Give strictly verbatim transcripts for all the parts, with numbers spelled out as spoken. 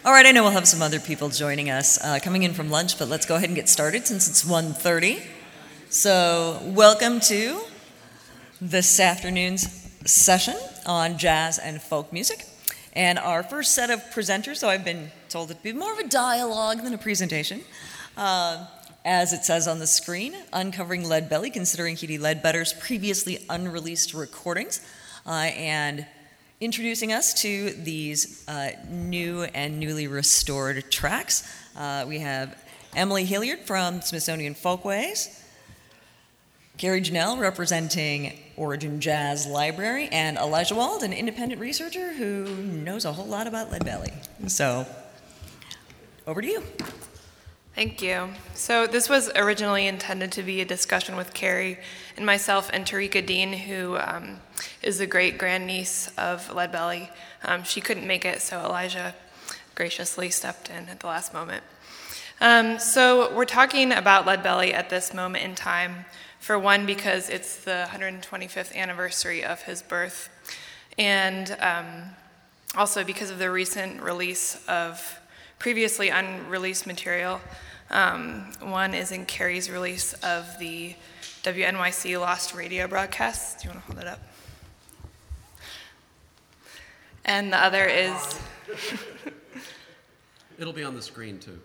All right, I know we'll have some other people joining us uh, coming in from lunch, but let's go ahead and get started since it's one thirty. So welcome to this afternoon's session on jazz and folk music. And our first set of presenters, so I've been told it'd be more of a dialogue than a presentation, uh, as it says on the screen, Uncovering Leadbelly, considering Hedy Ledbetter's previously unreleased recordings, uh, and introducing us to these uh, new and newly restored tracks. Uh, we have Emily Hilliard from Smithsonian Folkways, Gary Janelle representing Origin Jazz Library, and Elijah Wald, an independent researcher who knows a whole lot about Leadbelly. So, over to you. Thank you. So this was originally intended to be a discussion with Carrie and myself and Tarika Dean, who um, is the great-grandniece of Leadbelly. Um, she couldn't make it, so Elijah graciously stepped in at the last moment. Um, so we're talking about Leadbelly at this moment in time, for one, because it's the one hundred twenty-fifth anniversary of his birth, and um, also because of the recent release of previously unreleased material. Um, one is in Carrie's release of the W N Y C Lost Radio broadcasts. Do you want to hold it up? And the other is... It'll be on the screen, too.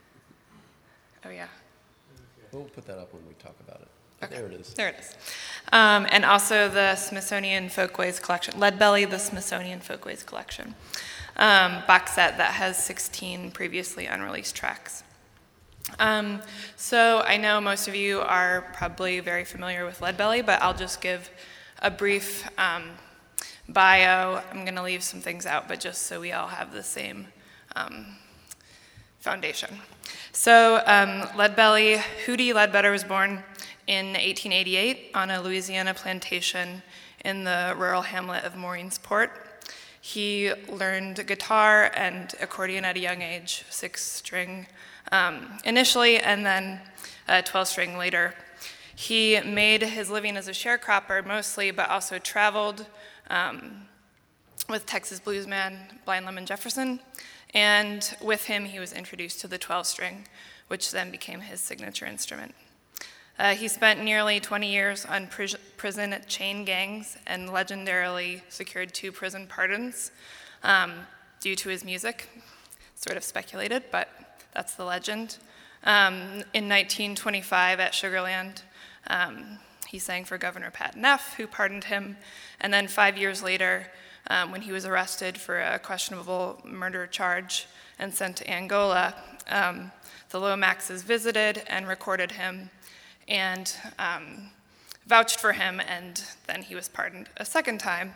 Oh, yeah. We'll put that up when we talk about it. Okay. There it is. There it is. Um, and also the Smithsonian Folkways Collection, Leadbelly, the Smithsonian Folkways Collection, um, box set that has sixteen previously unreleased tracks. Um, so I know most of you are probably very familiar with Leadbelly, but I'll just give a brief um, bio. I'm going to leave some things out, but just so we all have the same um, foundation. So um, Leadbelly, Hedy Ledbetter was born in eighteen eighty-eight on a Louisiana plantation in the rural hamlet of Maureensport. He learned guitar and accordion at a young age, six-string um, initially, and then uh, twelve-string later. He made his living as a sharecropper mostly, but also traveled um, with Texas bluesman Blind Lemon Jefferson, and with him he was introduced to the twelve-string, which then became his signature instrument. Uh, he spent nearly twenty years on pris- prison chain gangs and legendarily secured two prison pardons um, due to his music. Sort of speculated, but that's the legend. Um, in nineteen twenty-five at Sugarland, um, he sang for Governor Pat Neff, who pardoned him. And then five years later, um, when he was arrested for a questionable murder charge and sent to Angola, um, the Lomaxes visited and recorded him and um, vouched for him, and then he was pardoned a second time.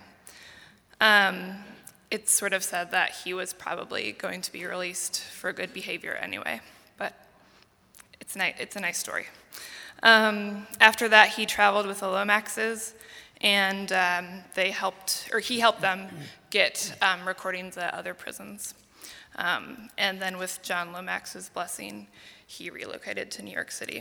Um, it's sort of said that he was probably going to be released for good behavior anyway, but it's, ni- it's a nice story. Um, after that, he traveled with the Lomaxes, and um, they helped, or he helped them get um, recordings at other prisons. Um, and then with John Lomax's blessing, he relocated to New York City.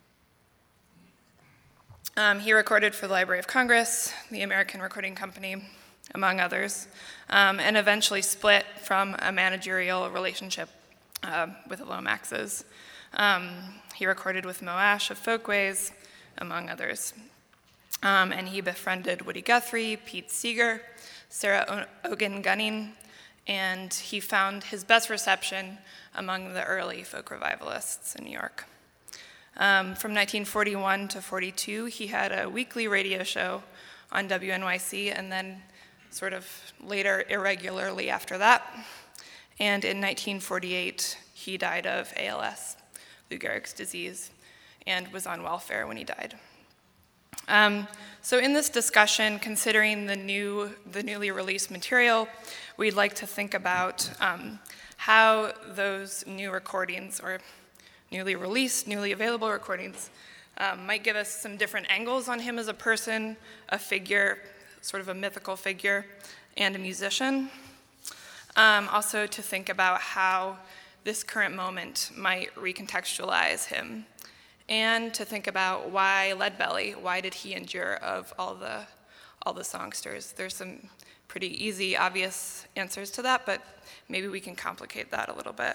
Um, he recorded for the Library of Congress, the American Recording Company, among others, um, and eventually split from a managerial relationship uh, with the Lomaxes. Um, he recorded with Mo Ash of Folkways, among others. Um, and he befriended Woody Guthrie, Pete Seeger, Sarah Ogan Gunning, and he found his best reception among the early folk revivalists in New York. Um, from nineteen forty-one to forty-two, he had a weekly radio show on W N Y C, and then sort of later irregularly after that. And in nineteen forty-eight, he died of A L S, Lou Gehrig's disease, and was on welfare when he died. Um, so in this discussion, considering the new, the newly released material, we'd like to think about um, how those new recordings, or newly released, newly available recordings, um, might give us some different angles on him as a person, a figure, sort of a mythical figure, and a musician. Um, also to think about how this current moment might recontextualize him, and to think about why Leadbelly, why did he endure of all the all the songsters. There's some pretty easy, obvious answers to that, but maybe we can complicate that a little bit.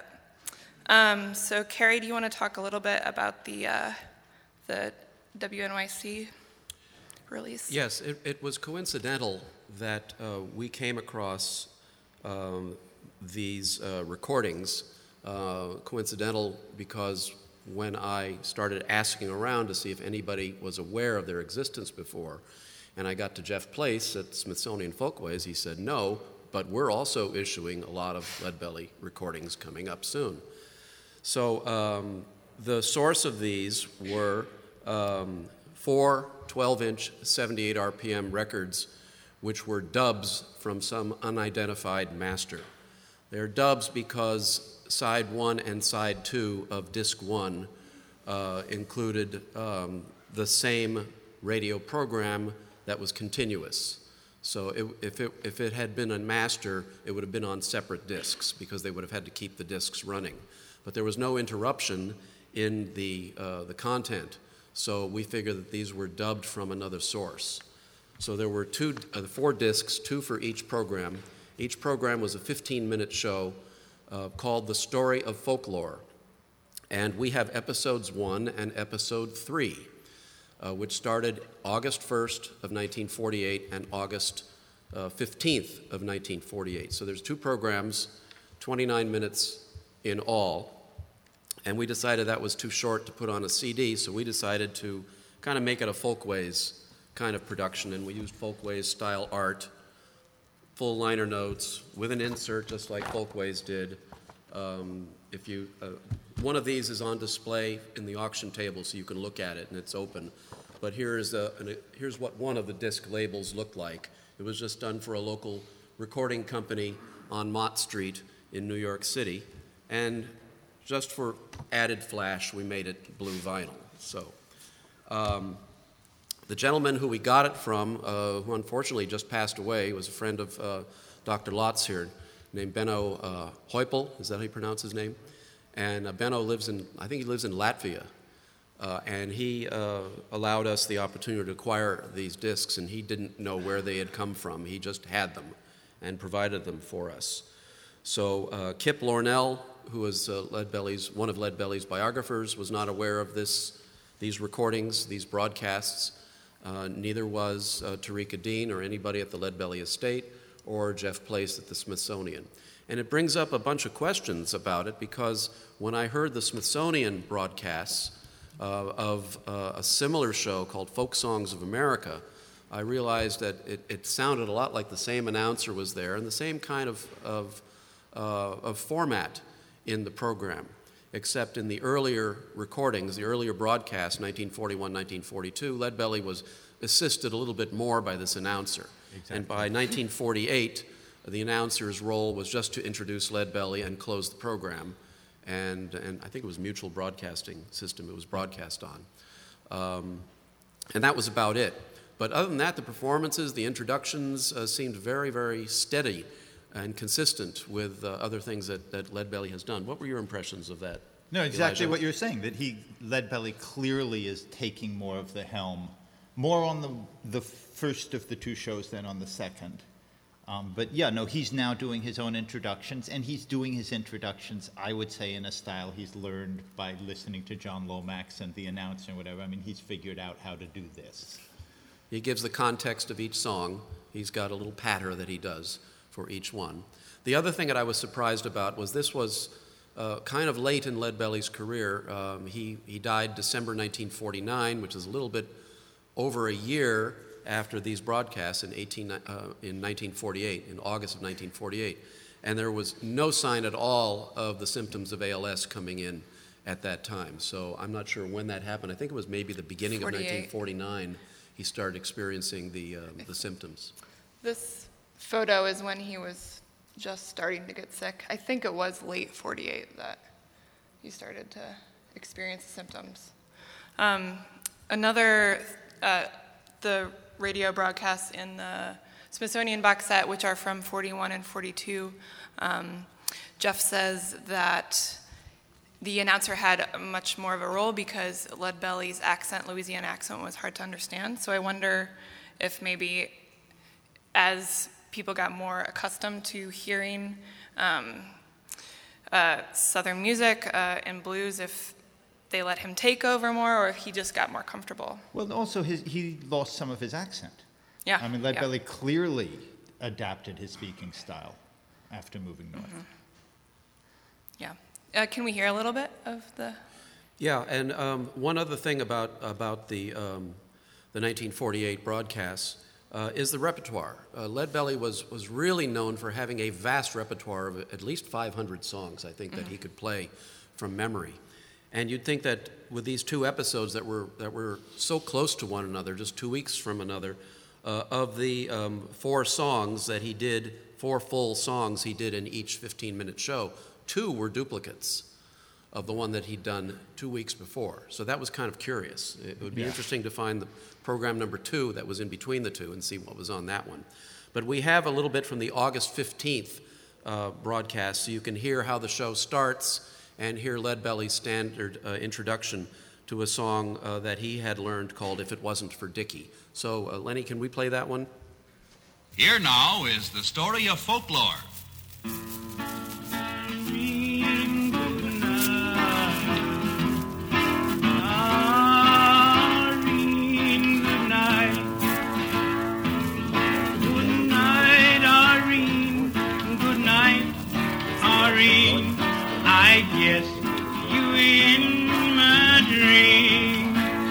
Um, so Carrie, do you want to talk a little bit about the, uh, the W N Y C release? Yes, it, it was coincidental that uh, we came across um, these uh, recordings, uh, coincidental because when I started asking around to see if anybody was aware of their existence before, and I got to Jeff Place at Smithsonian Folkways, he said, no, but we're also issuing a lot of Leadbelly recordings coming up soon. So um, the source of these were um, four twelve-inch, seventy-eight R P M records, which were dubs from some unidentified master. They're dubs because side one and side two of disc one uh, included um, the same radio program that was continuous. So it, if, it, if it had been a master, it would have been on separate discs because they would have had to keep the discs running. But there was no interruption in the, uh, the content. So we figured that these were dubbed from another source. So there were two, uh, four discs, two for each program. Each program was a fifteen-minute show uh, called The Story of Folklore. And we have episodes one and episode three, uh, which started August first of nineteen forty-eight and August uh, fifteenth of nineteen forty-eight. So there's two programs, twenty-nine minutes in all. And we decided that was too short to put on a C D, so we decided to kind of make it a Folkways kind of production, and we used Folkways style art, full liner notes, with an insert just like Folkways did. Um, if you, uh, one of these is on display in the auction table so you can look at it and it's open. But here is a, an, here's what one of the disc labels looked like. It was just done for a local recording company on Mott Street in New York City. And just for added flash, we made it blue vinyl. So um, the gentleman who we got it from, uh, who unfortunately just passed away, was a friend of uh, Doctor Lotz here, named Benno uh, Heupel. Is that how you pronounce his name? And uh, Benno lives in, I think he lives in Latvia. Uh, and he uh, allowed us the opportunity to acquire these discs, and he didn't know where they had come from. He just had them and provided them for us. So uh, Kip Lornell, who was uh, Leadbelly's, one of Leadbelly's biographers, was not aware of this, these recordings, these broadcasts. Uh, neither was uh, Tarika Dean or anybody at the Leadbelly estate or Jeff Place at the Smithsonian. And it brings up a bunch of questions about it because when I heard the Smithsonian broadcasts uh, of uh, a similar show called Folk Songs of America, I realized that it, it sounded a lot like the same announcer was there and the same kind of, of, uh, of format in the program, except in the earlier recordings, the earlier broadcasts, nineteen forty-one, nineteen forty-two, Leadbelly was assisted a little bit more by this announcer. Exactly. And by nineteen forty-eight, the announcer's role was just to introduce Leadbelly and close the program. And, and I think it was Mutual Broadcasting System it was broadcast on. Um, and that was about it. But other than that, the performances, the introductions uh, seemed very, very steady and consistent with uh, other things that, that Leadbelly has done. What were your impressions of that? No, exactly Elijah? What you're saying, that he, Leadbelly clearly is taking more of the helm, more on the, the first of the two shows than on the second. Um, but yeah, no, he's now doing his own introductions, and he's doing his introductions, I would say, in a style he's learned by listening to John Lomax and the announcer and whatever. I mean, he's figured out how to do this. He gives the context of each song. He's got a little patter that he does for each one. The other thing that I was surprised about was this was uh, kind of late in Leadbelly's career. Um, he, he died December nineteen forty-nine, which is a little bit over a year after these broadcasts in, eighteen, uh, in nineteen forty-eight, in August of nineteen forty-eight. And there was no sign at all of the symptoms of A L S coming in at that time. So I'm not sure when that happened. I think it was maybe the beginning of nineteen forty-nine he started experiencing the, uh, the symptoms. This photo is when he was just starting to get sick. I think it was late forty-eight that he started to experience the symptoms. Um, another, uh, the radio broadcasts in the Smithsonian box set, which are from forty-one and forty-two, um, Jeff says that the announcer had much more of a role because Leadbelly's accent, Louisiana accent, was hard to understand. So I wonder if maybe as people got more accustomed to hearing um, uh, Southern music uh, and blues, if they let him take over more, or if he just got more comfortable. Well, also his, he lost some of his accent. Yeah. I mean, Lead yeah. Belly clearly adapted his speaking style after moving north. Mm-hmm. Yeah. Uh, can we hear a little bit of the? Yeah, and um, one other thing about about the um, the nineteen forty-eight broadcasts uh, is the repertoire. Uh, Lead Belly was was really known for having a vast repertoire of at least five hundred songs, I think, mm-hmm. that he could play from memory. And you'd think that with these two episodes that were that were so close to one another, just two weeks from another, uh, of the um, four songs that he did, four full songs he did in each fifteen-minute show, two were duplicates of the one that he'd done two weeks before. So that was kind of curious. It would be Yeah. interesting to find the program number two that was in between the two and see what was on that one. But we have a little bit from the August fifteenth uh, broadcast, so you can hear how the show starts and hear Lead Belly's standard uh, introduction to a song uh, that he had learned called If It Wasn't for Dickie. So, uh, Lenny, can we play that one? Here now is the story of folklore. I guess you in my dream.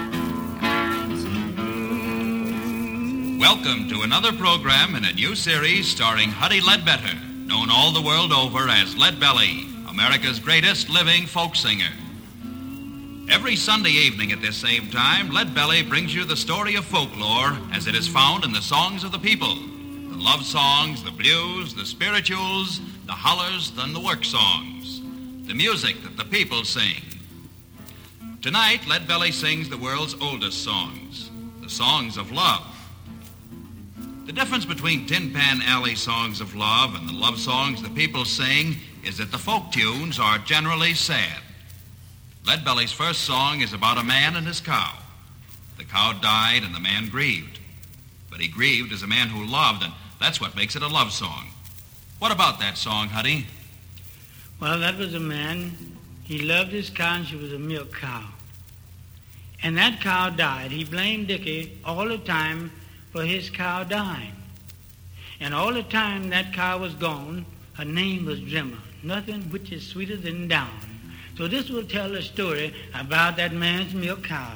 Welcome to another program in a new series starring Huddie Ledbetter, known all the world over as Lead Belly, America's greatest living folk singer. Every Sunday evening at this same time, Lead Belly brings you the story of folklore as it is found in the songs of the people. The love songs, the blues, the spirituals, the hollers, and the work songs. The music that the people sing. Tonight, Lead Belly sings the world's oldest songs, the songs of love. The difference between Tin Pan Alley songs of love and the love songs the people sing is that the folk tunes are generally sad. Lead Belly's first song is about a man and his cow. The cow died and the man grieved. But he grieved as a man who loved, and that's what makes it a love song. What about that song, Huddie? Well, that was a man. He loved his cow, and she was a milk cow. And that cow died. He blamed Dickie all the time for his cow dying. And all the time that cow was gone, her name was Drimmer, nothing which is sweeter than down. So this will tell a story about that man's milk cow.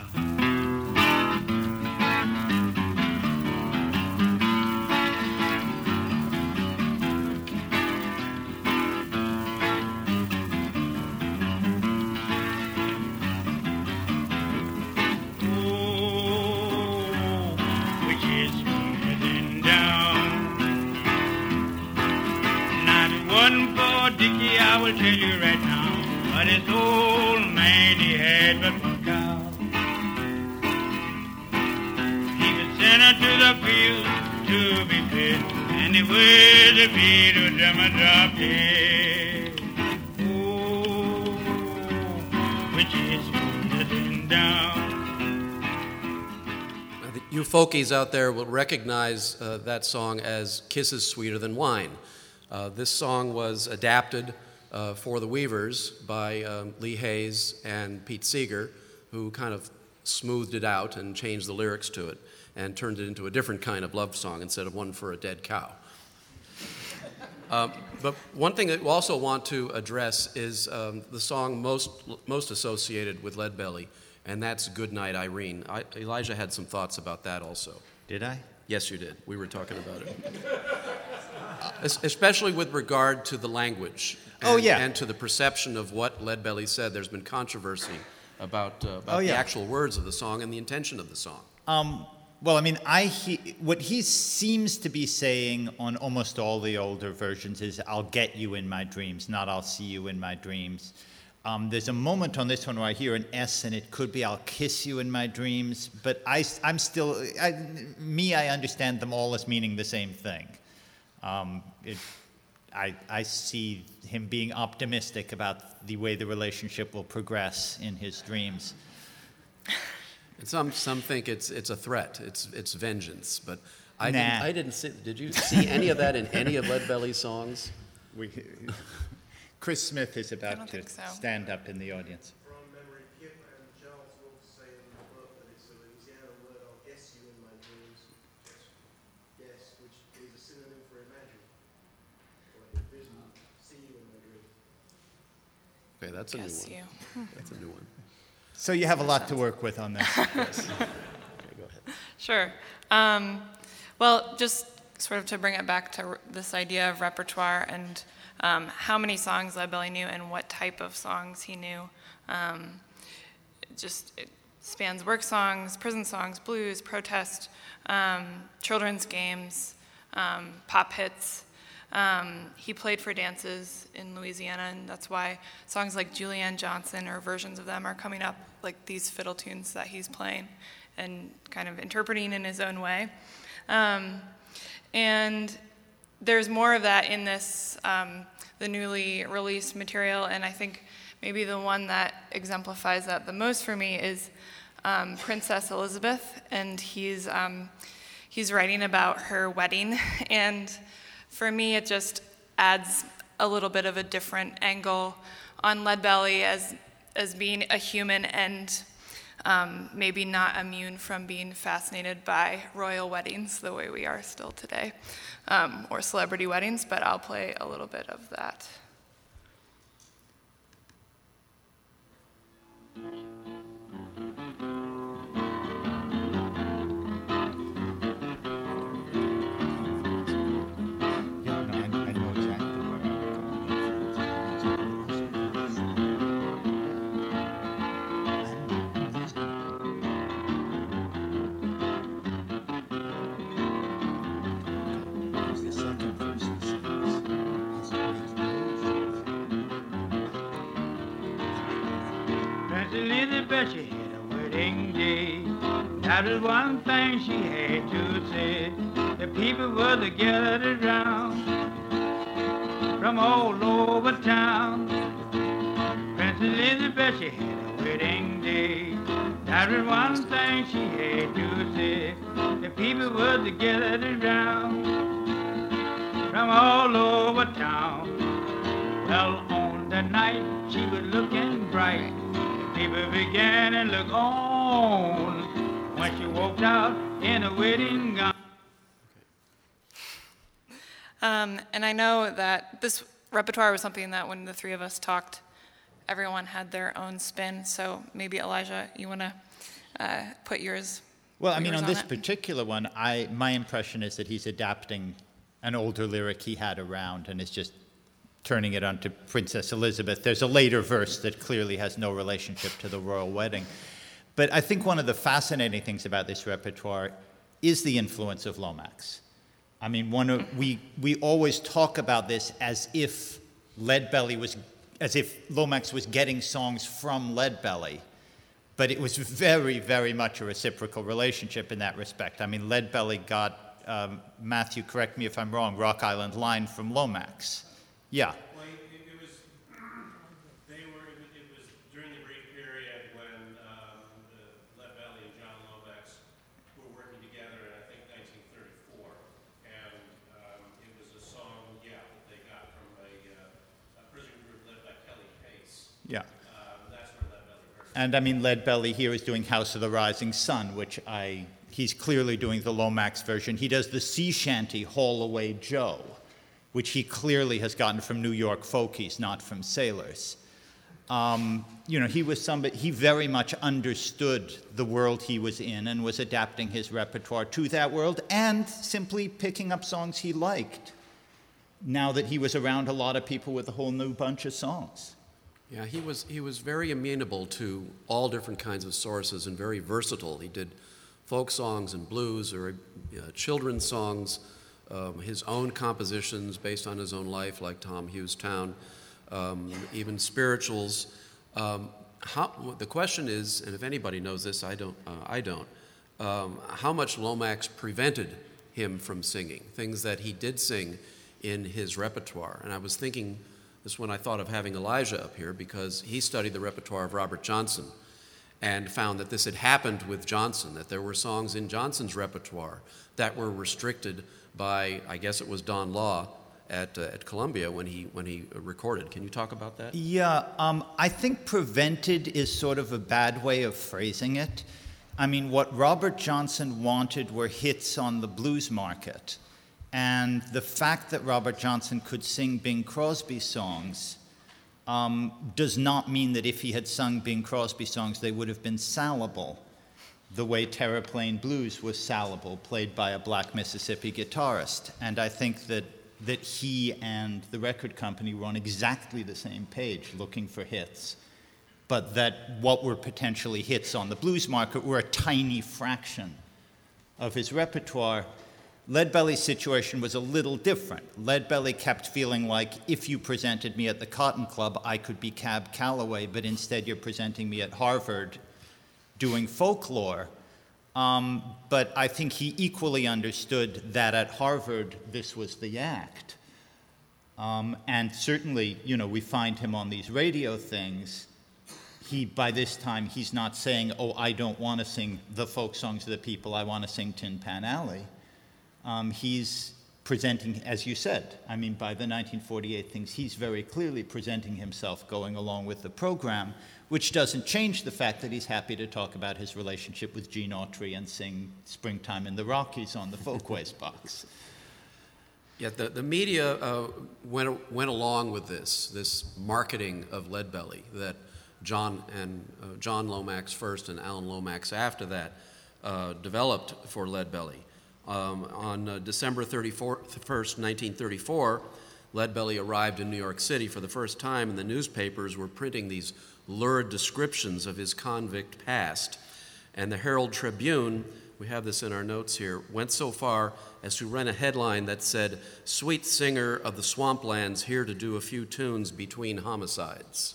I will tell you right now, but this old man, he had but one cow. He was sent out to the field to be fed, and it was a feed of Drummer drop dead. Oh, which is sweeter than down. Now, you folkies out there will recognize uh, that song as Kisses Sweeter Than Wine. Uh, this song was adapted uh, for the Weavers by um, Lee Hayes and Pete Seeger, who kind of smoothed it out and changed the lyrics to it and turned it into a different kind of love song instead of one for a dead cow. Uh, but one thing that we also want to address is um, the song most most associated with Lead Belly, and that's Goodnight Irene. I, Elijah had some thoughts about that also. Did I? Yes, you did. We were talking about it. Especially with regard to the language. And, oh, yeah. And to the perception of what Lead Belly said. There's been controversy about, uh, about oh, yeah. the actual words of the song and the intention of the song. Um, well, I mean, I he, what he seems to be saying on almost all the older versions is, I'll get you in my dreams, not I'll see you in my dreams. Um, there's a moment on this one where I hear an S, and it could be I'll kiss you in my dreams, but I, I'm still, I, me, I understand them all as meaning the same thing. Um, it, I, I see him being optimistic about the way the relationship will progress in his dreams. And some some think it's it's a threat, it's it's vengeance, but I, Nah. didn't, I didn't see, did you see any of that in any of Leadbelly's songs? We, Chris Smith is I about don't to think so. stand up in the audience. From memory, Kip and Charles Wolf say in the book that it's a Louisiana word, I'll guess you in my dreams. Yes, which is a synonym for imagine. Or envision, see you in my dreams. Okay, that's a Guess new you. one. That's a new one. So you have a lot to work with on this. Yes. Okay, go ahead. Sure. Um, well, just sort of to bring it back to r- this idea of repertoire and um, how many songs Leadbelly knew and what type of songs he knew. Um, it just it spans work songs, prison songs, blues, protest, um, children's games, um, pop hits. Um, he played for dances in Louisiana, and that's why songs like Julianne Johnson or versions of them are coming up, like these fiddle tunes that he's playing and kind of interpreting in his own way. Um, and there's more of that in this, um, the newly released material, and I think maybe the one that exemplifies that the most for me is um, Princess Elizabeth, and he's um, he's writing about her wedding, and for me it just adds a little bit of a different angle on Leadbelly as as being a human and um, maybe not immune from being fascinated by royal weddings the way we are still today, um, or celebrity weddings, but I'll play a little bit of that. Yeah, no, I, I know exactly where I'm going. The second verse is- Princess Elizabeth, she had a wedding day. That was one thing she had to say. The people were together around from all over town. Princess Elizabeth, she had a wedding day. That was one thing she had to say. The people were together around from all over town. Well, on the night she was looking bright. People began to look on when she walked out in a wedding gown. Um, and I know that this repertoire was something that when the three of us talked, everyone had their own spin. So maybe Elijah, you want to uh, put yours. Well, I put mean, yours on this it? particular one, I my impression is that he's adapting an older lyric he had around and is just turning it onto Princess Elizabeth. There's a later verse that clearly has no relationship to the royal wedding. But I think one of the fascinating things about this repertoire is the influence of Lomax. I mean, one of, we we always talk about this as if Leadbelly was, as if Lomax was getting songs from Leadbelly, but it was very, very much a reciprocal relationship in that respect. I mean, Leadbelly got, um, Matthew, correct me if I'm wrong, Rock Island Line from Lomax. Yeah. Well, it, it was, they were, it was, it was during the great period when um, the Leadbelly and John Lomax were working together in, I think, nineteen thirty-four. And um, it was a song, yeah, that they got from a, uh, a prison group led by Kelly Pace. Yeah. Um, that's where Leadbelly heard it. And I mean, Leadbelly here is doing House of the Rising Sun, which I, he's clearly doing the Lomax version. He does the sea shanty Haul Away Joe, which he clearly has gotten from New York folkies, not from sailors. Um, you know, he was somebody, he very much understood the world he was in and was adapting his repertoire to that world and simply picking up songs he liked now that he was around a lot of people with a whole new bunch of songs. Yeah, he was he was very amenable to all different kinds of sources and very versatile. He did folk songs and blues or uh, children's songs, um, his own compositions based on his own life, like Tom Hughes Town, um, even spirituals. Um, how, the question is, and if anybody knows this, I don't. Uh, I don't. Um, how much Lomax prevented him from singing things that he did sing in his repertoire? And I was thinking. This is when I thought of having Elijah up here because he studied the repertoire of Robert Johnson. and found that this had happened with Johnson, that there were songs in Johnson's repertoire that were restricted by, I guess it was Don Law at uh, at Columbia when he when he recorded. Can you talk about that? Yeah, um, I think prevented is sort of a bad way of phrasing it. I mean, what Robert Johnson wanted were hits on the blues market. And the fact that Robert Johnson could sing Bing Crosby songs um, does not mean that if he had sung Bing Crosby songs, they would have been salable, the way Terraplane Blues was salable, played by a black Mississippi guitarist. And I think that, that he and the record company were on exactly the same page, looking for hits, but that what were potentially hits on the blues market were a tiny fraction of his repertoire. Leadbelly's situation was a little different. Leadbelly kept feeling like if you presented me at the Cotton Club, I could be Cab Calloway, but instead you're presenting me at Harvard doing folklore. Um, but I think he equally understood that at Harvard, this was the act. Um, and certainly, you know, we find him on these radio things. He, by this time, he's not saying, oh, I don't want to sing the folk songs of the people, I want to sing Tin Pan Alley. Um, he's presenting, as you said, I mean, by the nineteen forty-eight things, he's very clearly presenting himself going along with the program, which doesn't change the fact that he's happy to talk about his relationship with Gene Autry and sing Springtime in the Rockies on the Folkways box. Yeah, the, the media uh, went, went along with this, this marketing of Leadbelly that John and uh, John Lomax first and Alan Lomax after that uh, developed for Leadbelly. Um, on uh, December thirty-first, nineteen thirty-four, Leadbelly arrived in New York City for the first time, and the newspapers were printing these lurid descriptions of his convict past. And the Herald Tribune, we have this in our notes here, went so far as to run a headline that said, "Sweet singer of the swamplands here to do a few tunes between homicides."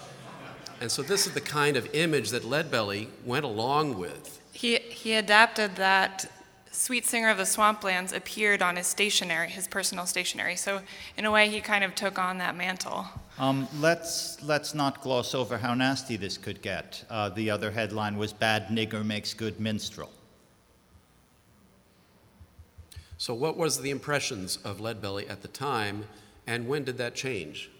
And so this is the kind of image that Leadbelly went along with. He, he adapted that. Sweet Singer of the Swamplands appeared on his stationery, his personal stationery. So in a way, he kind of took on that mantle. Um, let's, let's not gloss over how nasty this could get. Uh, the other headline was "Bad Nigger Makes Good Minstrel." So what was the impressions of Leadbelly at the time, and when did that change?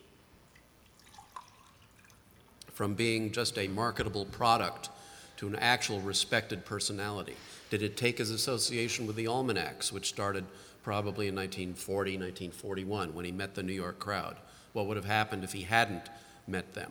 From being just a marketable product to an actual respected personality? Did it take his association with the Almanacs, which started probably in nineteen forty, nineteen forty-one, when he met the New York crowd? What would have happened if he hadn't met them?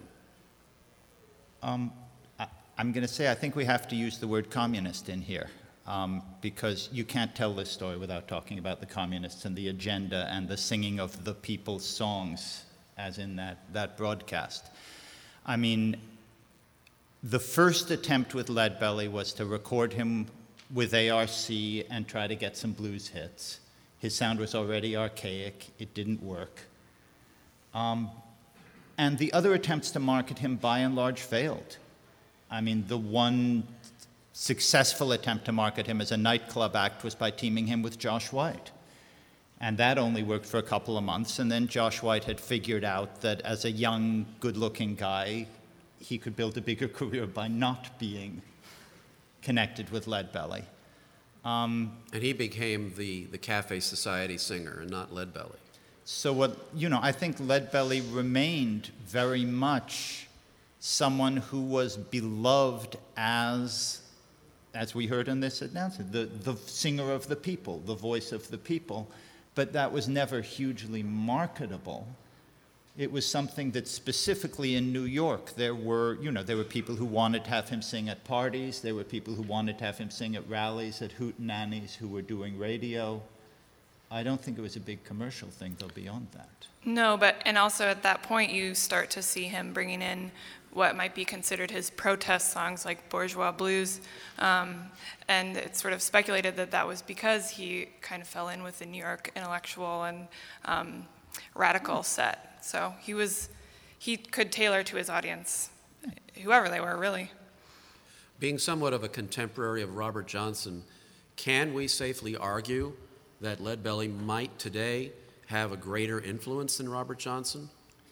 Um, I, I'm going to say I think we have to use the word communist in here, um, because you can't tell this story without talking about the communists and the agenda and the singing of the people's songs, as in that, that broadcast. I mean, the first attempt with Leadbelly was to record him with A R C and try to get some blues hits. His sound was already archaic. It didn't work. Um, and the other attempts to market him by and large failed. I mean, the one successful attempt to market him as a nightclub act was by teaming him with Josh White. And that only worked for a couple of months, and then Josh White had figured out that as a young, good-looking guy, he could build a bigger career by not being connected with Leadbelly. Um, and he became the, the Cafe Society singer and not Leadbelly. So what, you know, I think Leadbelly remained very much someone who was beloved as, as we heard in this announcement, the, the singer of the people, the voice of the people, but that was never hugely marketable. It was something that specifically in New York, there were, you know, there were people who wanted to have him sing at parties. There were people who wanted to have him sing at rallies, at hootenannies, who were doing radio. I don't think it was a big commercial thing, though, beyond that. No, but, and also at that point, you start to see him bringing in what might be considered his protest songs, like Bourgeois Blues. Um, and it's sort of speculated that that was because he kind of fell in with the New York intellectual and um, radical set. So he was, he could tailor to his audience, whoever they were, really. Being somewhat of a contemporary of Robert Johnson, can we safely argue that Leadbelly might today have a greater influence than Robert Johnson?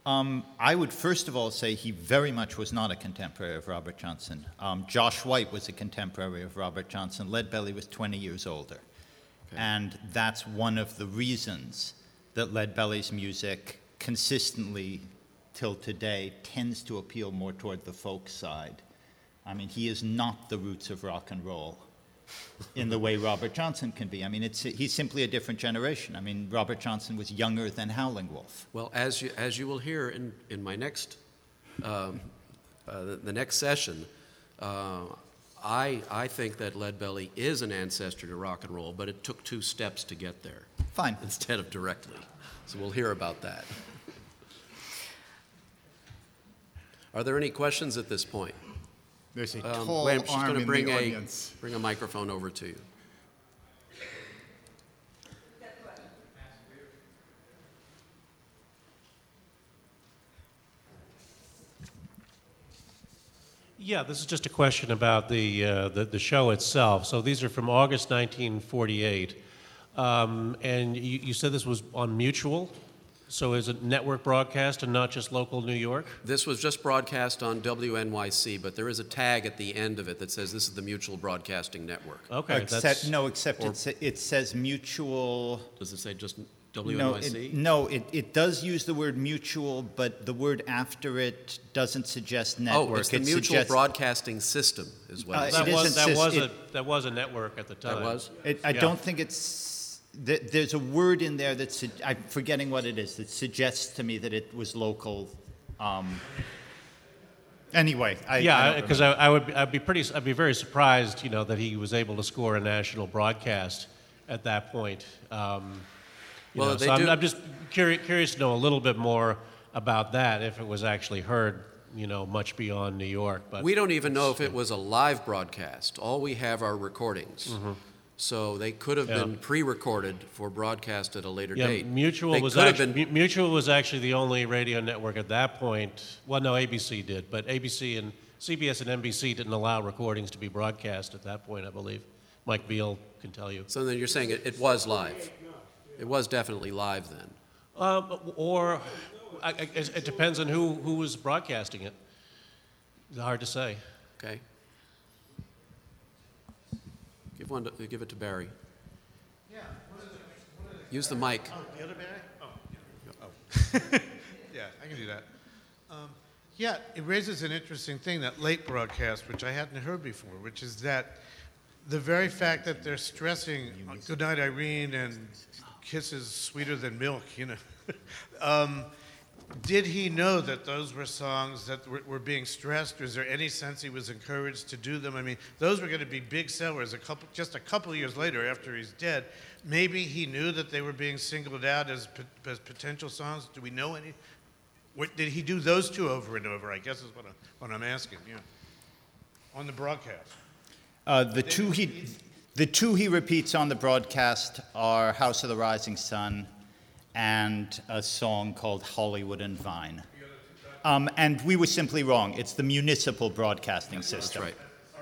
Um, I would first of all say he very much was not a contemporary of Robert Johnson. Um, Josh White was a contemporary of Robert Johnson. Leadbelly was twenty years older. Okay. And that's one of the reasons that Leadbelly's music consistently, till today, tends to appeal more toward the folk side. I mean, he is not the roots of rock and roll in the way Robert Johnson can be. I mean, it's, he's simply a different generation. I mean, Robert Johnson was younger than Howling Wolf. Well, as you, as you will hear in, in my next, um, uh, the, the next session, uh, I, I think that Leadbelly is an ancestor to rock and roll, but it took two steps to get there. Fine. Instead of directly. So we'll hear about that. Are there any questions at this point? There's a Um, tall wait, she's arm going to in bring the a audience. bring a microphone over to you. Yeah, this is just a question about the, uh, the, the show itself. So these are from August nineteen forty-eight. Um, and you, you said this was on Mutual? So is it network broadcast and not just local New York? This was just broadcast on W N Y C, but there is a tag at the end of it that says this is the Mutual Broadcasting Network. Okay, Except, that's... no, except or- it, sa- it says mutual. Does it say just W N No, Y C? it, no it, it does use the word mutual, but the word after it doesn't suggest network. Oh, it's the It Mutual suggests- Broadcasting System is what Uh, it That it says. was, isn't that, sys- was a, it- that was a network at the time. That was? It, I Yeah. don't think it's. th- There's a word in there that su- I'm forgetting what it is that suggests to me that it was local. Um, anyway, I Yeah, I because I, I would be, I'd be pretty I'd be very surprised, you know, that he was able to score a national broadcast at that point. Um, you Well, know, they so I'm, do- I'm just curious, curious to know a little bit more about that, if it was actually heard, you know, much beyond New York. But We don't even know if it was a live broadcast. All we have are recordings. So they could have Mm-hmm. Yeah. been pre-recorded for broadcast at a later yeah, date. Mutual They was could have actually been- Mu- Mutual was actually the only radio network at that point. Well, no, A B C did, but A B C and C B S and N B C didn't allow recordings to be broadcast at that point, I believe. Mike Beal can tell you. So then you're saying it, it was live. It was definitely live then. Um, or I, I, it it depends on who, who was broadcasting it. It's hard to say. Okay. Give one. To, give it to Barry. Use the mic. The other Barry? Oh. Oh. Yeah, I can do that. Um, yeah, it raises an interesting thing, that late broadcast, which I hadn't heard before, which is that the very fact that they're stressing Goodnight Irene and Kisses Sweeter Than Milk, you know. um, did he know that those were songs that were, were being stressed? Was there any sense he was encouraged to do them? I mean, those were going to be big sellers a couple, just a couple of years later after he's dead. Maybe he knew that they were being singled out as, po- as potential songs. Do we know any? What, did he do those two over and over? I guess is what I'm, what I'm asking. Yeah, on the broadcast. Uh, the two he, the two he repeats on the broadcast are "House of the Rising Sun" and a song called "Hollywood and Vine." Um, and we were simply wrong. It's the municipal broadcasting system. That's right.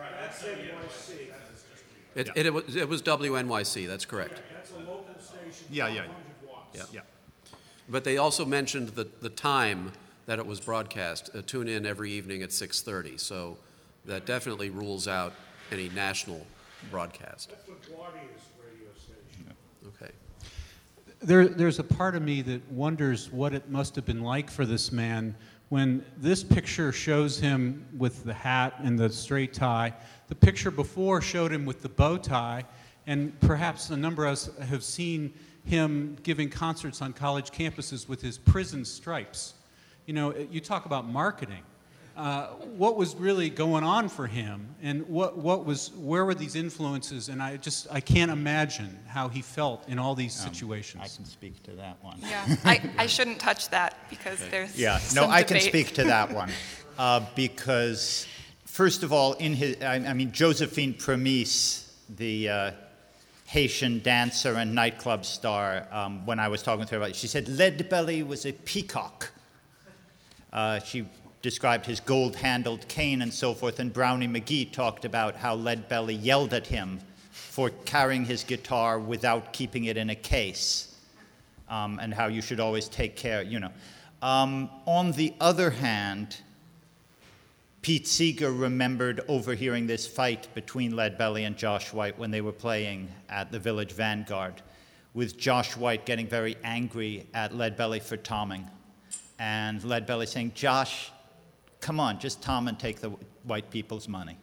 It, it, it, was, it was W N Y C. That's correct. Yeah, yeah, Yeah. yeah. But they also mentioned the, the time that it was broadcast. Uh, tune in every evening at six thirty. So that definitely rules out any national broadcast. That's what Guardian's radio station. Okay. There, there's a part of me that wonders what it must have been like for this man when this picture shows him with the hat and the straight tie. The picture before showed him with the bow tie, and perhaps a number of us have seen him giving concerts on college campuses with his prison stripes. You know, you talk about marketing. Uh, what was really going on for him, and what, what was, where were these influences? And I just, I can't imagine how he felt in all these situations. I can speak to that one. Yeah, I, I shouldn't touch that because there's Yeah, some no, I can debate. speak to that one uh, because, first of all, in his, I, I mean, Josephine Premise, the uh, Haitian dancer and nightclub star, um, when I was talking to her about it, she said Leadbelly was a peacock. Uh, she described his gold-handled cane and so forth, and Brownie McGee talked about how Leadbelly yelled at him for carrying his guitar without keeping it in a case, um, and how you should always take care, you know. Um, on the other hand, Pete Seeger remembered overhearing this fight between Leadbelly and Josh White when they were playing at the Village Vanguard, with Josh White getting very angry at Leadbelly for tomming. And Leadbelly saying, Josh, come on, just tom and take the white people's money.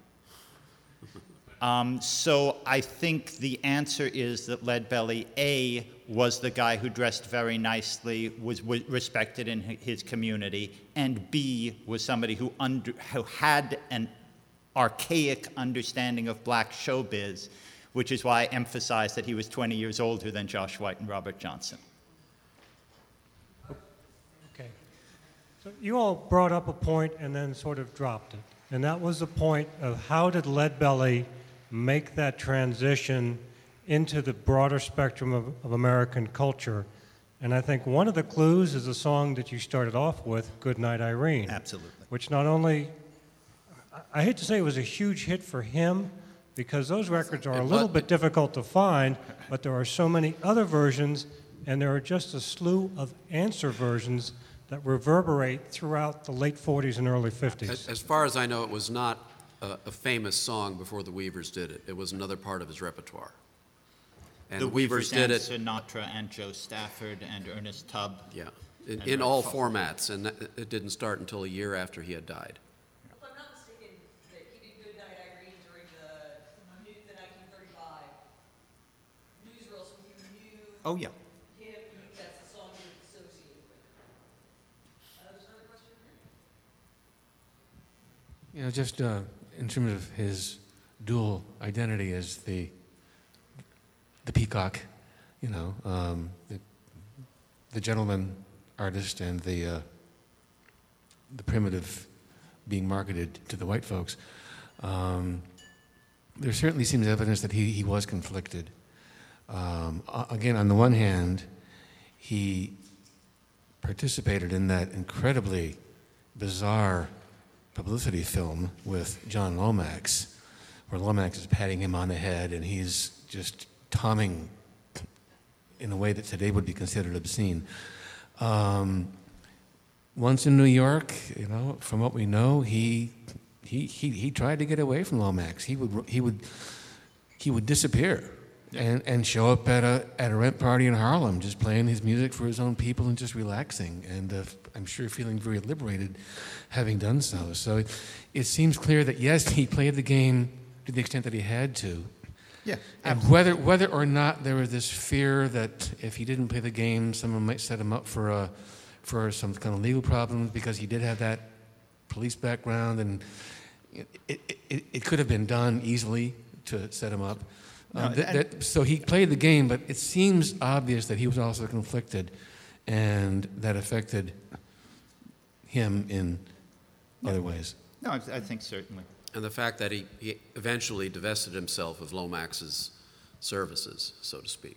Um, so I think the answer is that Leadbelly, A, was the guy who dressed very nicely, was, was respected in his community, and B, was somebody who, under, who had an archaic understanding of black showbiz, which is why I emphasized that he was twenty years older than Josh White and Robert Johnson. Okay. So you all brought up a point and then sort of dropped it. And that was the point of how did Leadbelly make that transition into the broader spectrum of, of American culture. And I think one of the clues is the song that you started off with, Goodnight Irene. Absolutely. Which not only, I hate to say it was a huge hit for him, because those records are a little bit difficult to find, but there are so many other versions, and there are just a slew of answer versions that reverberate throughout the late forties and early fifties. As, as far as I know, it was not a, a famous song before the Weavers did it. It was another part of his repertoire. And the the Weavers did and it. Sinatra and Joe Stafford and Ernest Tubb. Yeah, in, and in Red all Fox. formats, and that, it didn't start until a year after he had died. If I'm not mistaken, that he did Goodnight Irene during the, the nineteen thirty-five newsreel, so he knew Oh, yeah. him, that's the song he was associated with. Uh, there's another question here? You know, just uh, in terms of his dual identity as the the peacock, you know, um, the, the gentleman artist and the uh, the primitive being marketed to the white folks. Um, there certainly seems evidence that he, he was conflicted. Um, again, on the one hand, he participated in that incredibly bizarre publicity film with John Lomax, where Lomax is patting him on the head and he's just tomming in a way that today would be considered obscene. Um, once in New York, you know, from what we know, he he he he tried to get away from Lomax. He would he would he would disappear and and show up at a at a rent party in Harlem, just playing his music for his own people and just relaxing. And uh, I'm sure feeling very liberated, having done so. So it, it seems clear that yes, he played the game to the extent that he had to. Yeah, and whether whether or not there was this fear that if he didn't play the game, someone might set him up for a for some kind of legal problems because he did have that police background, and it it, it, it could have been done easily to set him up. No, um, that, that, so he played the game, but it seems obvious that he was also conflicted, and that affected him in yeah. other ways. No, I, I think certainly. And the fact that he, he eventually divested himself of Lomax's services, so to speak.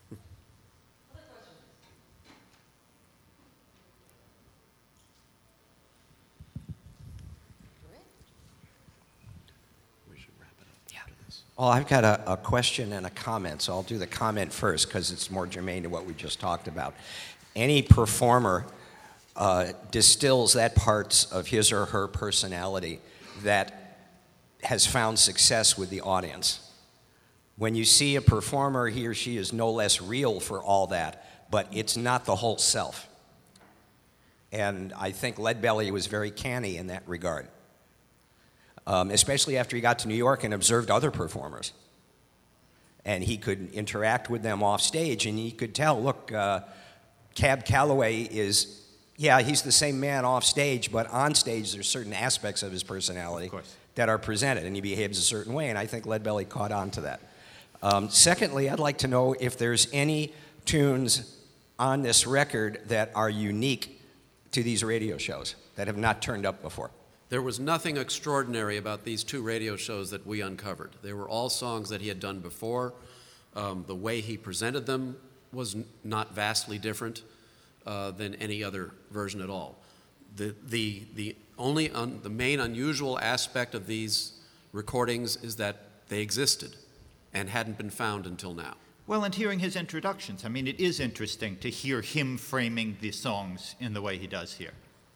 We should wrap it up after this. Well, I've got a, a question and a comment, so I'll do the comment first because it's more germane to what we just talked about. Any performer uh, distills that parts of his or her personality that has found success with the audience. When you see a performer, he or she is no less real for all that, but it's not the whole self. And I think Leadbelly was very canny in that regard, um, especially after he got to New York and observed other performers. And he could interact with them off stage, and he could tell, look, uh, Cab Calloway is, yeah, he's the same man off stage, but on stage there's certain aspects of his personality Of course. that are presented, and he behaves a certain way, and I think Leadbelly caught on to that. Um, secondly, I'd like to know if there's any tunes on this record that are unique to these radio shows that have not turned up before. There was nothing extraordinary about these two radio shows that we uncovered. They were all songs that he had done before. Um, the way he presented them was n- not vastly different uh, than any other version at all. The, the, the only, un, the main unusual aspect of these recordings is that they existed and hadn't been found until now. Well, and hearing his introductions. I mean, it is interesting to hear him framing the songs in the way he does here.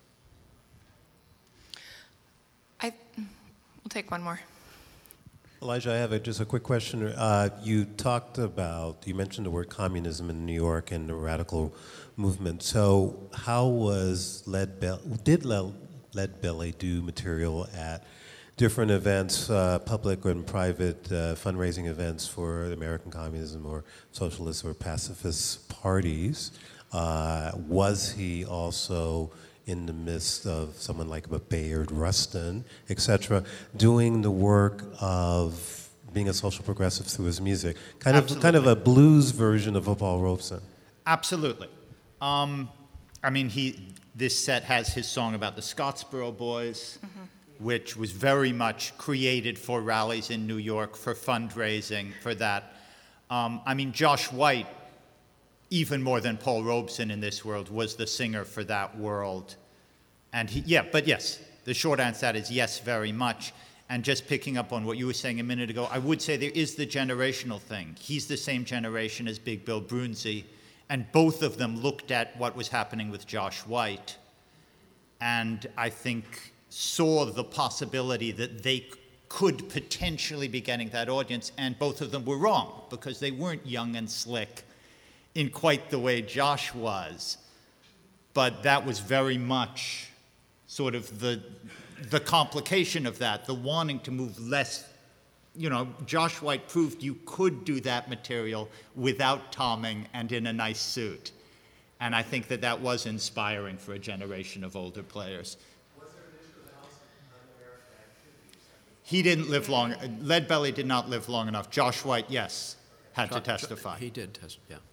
I, we'll take one more. Elijah, I have a, just a quick question. Uh, you talked about, you mentioned the word communism in New York and the radical movement. So how was Lead Belly, did Lead Belly do material at different events, uh, public and private uh, fundraising events for American communism or socialist or pacifist parties? Uh, was he also in the midst of someone like a Bayard Rustin, et cetera, doing the work of being a social progressive through his music? Kind of, kind of a blues version of Paul Robeson. Absolutely. Um, I mean, he. This set has his song about the Scottsboro Boys, mm-hmm. which was very much created for rallies in New York, for fundraising, for that. Um, I mean, Josh White, even more than Paul Robeson in this world, was the singer for that world. And he, yeah, but yes, the short answer to that is yes, very much. And just picking up on what you were saying a minute ago, I would say there is the generational thing. He's the same generation as Big Bill Broonzy, and both of them looked at what was happening with Josh White, and I think saw the possibility that they could potentially be getting that audience, and both of them were wrong, because they weren't young and slick in quite the way Josh was. But that was very much sort of the the complication of that, the wanting to move less. You know, Josh White proved you could do that material without tomming and in a nice suit. And I think that that was inspiring for a generation of older players. Was there an issue with Allison unaware of activities? He didn't live long. Lead Belly did not live long enough. Josh White, yes, had Jo- to testify. He did testify, yeah.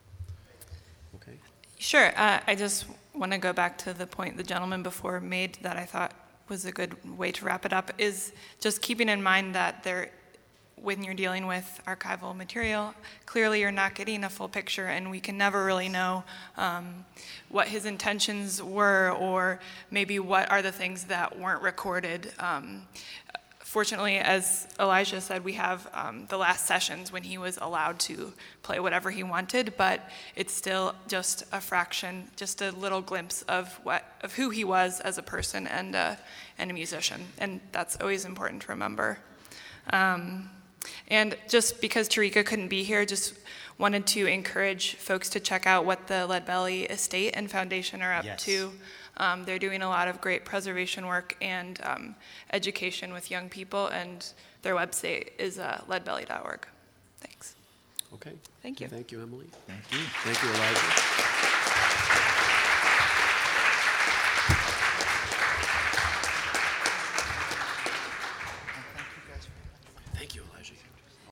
Okay. Sure. Uh, I just want to go back to the point the gentleman before made that I thought was a good way to wrap it up, is just keeping in mind that there, when you're dealing with archival material, clearly you're not getting a full picture, and we can never really know um, what his intentions were, or maybe what are the things that weren't recorded. Um, Fortunately, as Elijah said, we have um, the last sessions when he was allowed to play whatever he wanted, but it's still just a fraction, just a little glimpse of what of who he was as a person and a, and a musician, and that's always important to remember. Um, and just because Tarika couldn't be here, just wanted to encourage folks to check out what the Lead Belly Estate and Foundation are up Yes. to. Um, they're doing a lot of great preservation work and um, education with young people, and their website is uh, lead belly dot org. Thanks. Okay. Thank you. Thank you, Emily. Thank you. Thank you, Elijah.